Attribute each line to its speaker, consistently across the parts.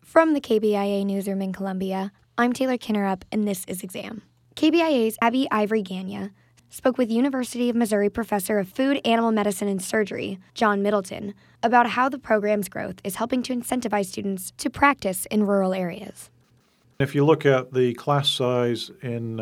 Speaker 1: From the KBIA newsroom in Columbia, I'm Taylor Kinnerup, and this is Exam. KBIA's Abby Ivory Gagnon spoke with University of Missouri professor of food, animal medicine, and surgery, John Middleton, about how the program's growth is helping to incentivize students to practice in rural areas.
Speaker 2: If you look at the class size in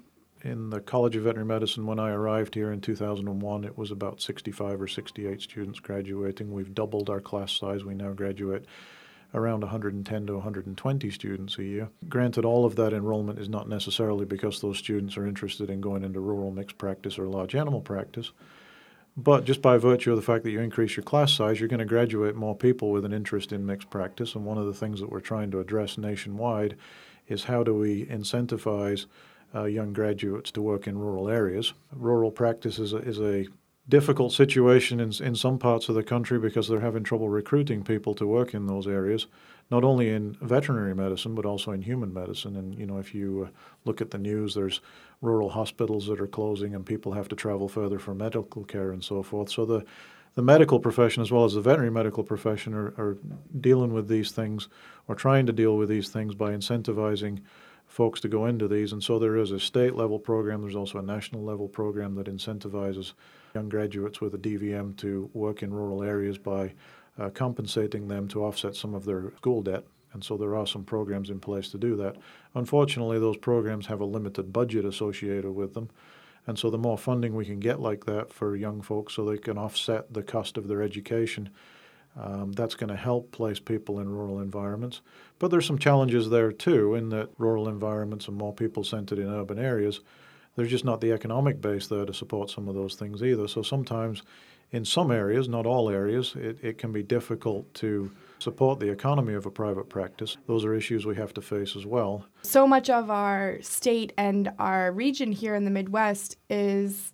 Speaker 2: the College of Veterinary Medicine when I arrived here in 2001, it was about 65 or 68 students graduating. We've doubled our class size. We now graduate around 110 to 120 students a year. Granted, all of that enrollment is not necessarily because those students are interested in going into rural mixed practice or large animal practice, but just by virtue of the fact that you increase your class size, you're going to graduate more people with an interest in mixed practice. And one of the things that we're trying to address nationwide is how do we incentivize young graduates to work in rural areas. Rural practice is a difficult situation in some parts of the country because they're having trouble recruiting people to work in those areas, not only in veterinary medicine but also in human medicine. And if you look at the news, there's rural hospitals that are closing and people have to travel further for medical care and so forth. So the medical profession as well as the veterinary medical profession are dealing with these things or trying to deal with these things by incentivizing folks to go into these. And so there is a state level program. There's also a national level program that incentivizes young graduates with a DVM to work in rural areas by compensating them to offset some of their school debt. And so there are some programs in place to do that. Unfortunately, those programs have a limited budget associated with them. And so the more funding we can get like that for young folks so they can offset the cost of their education, that's going to help place people in rural environments. But there's some challenges there too, in that rural environments are more people centered in urban areas. There's just not the economic base there to support some of those things either. So sometimes in some areas, not all areas, it can be difficult to support the economy of a private practice. Those are issues we have to face as well.
Speaker 3: So much of our state and our region here in the Midwest is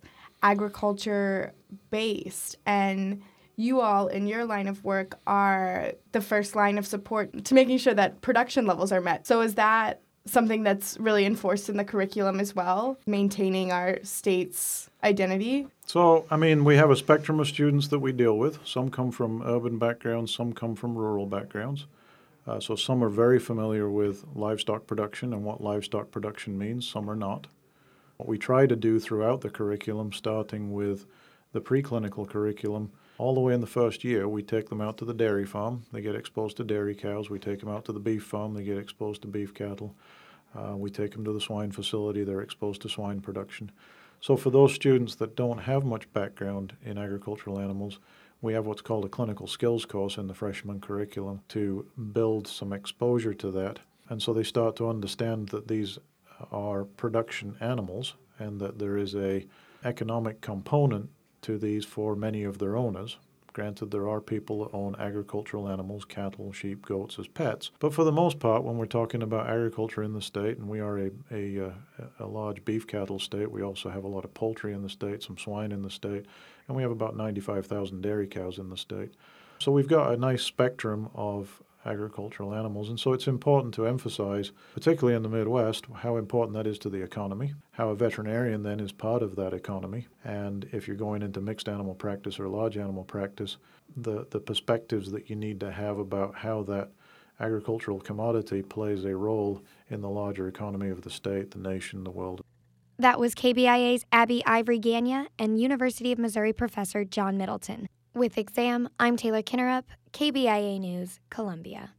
Speaker 3: agriculture-based, and you all in your line of work are the first line of support to making sure that production levels are met. So is that something that's really enforced in the curriculum as well, maintaining our state's identity?
Speaker 2: So, we have a spectrum of students that we deal with. Some come from urban backgrounds, some come from rural backgrounds. So some are very familiar with livestock production and what livestock production means, some are not. What we try to do throughout the curriculum, starting with the preclinical curriculum, all the way in the first year, we take them out to the dairy farm. They get exposed to dairy cows. We take them out to the beef farm. They get exposed to beef cattle. We take them to the swine facility. They're exposed to swine production. So for those students that don't have much background in agricultural animals, we have what's called a clinical skills course in the freshman curriculum to build some exposure to that. And so they start to understand that these are production animals and that there is a economic component to these for many of their owners. Granted, there are people that own agricultural animals, cattle, sheep, goats as pets. But for the most part, when we're talking about agriculture in the state, and we are a large beef cattle state, we also have a lot of poultry in the state, some swine in the state, and we have about 95,000 dairy cows in the state. So we've got a nice spectrum of agricultural animals, and so it's important to emphasize, particularly in the Midwest, how important that is to the economy, how a veterinarian then is part of that economy, and if you're going into mixed animal practice or large animal practice, the perspectives that you need to have about how that agricultural commodity plays a role in the larger economy of the state, the nation, the world.
Speaker 1: That was KBIA's Abby Ivory Gagnon and University of Missouri professor John Middleton. With Exam, I'm Taylor Kinnerup, KBIA News, Columbia.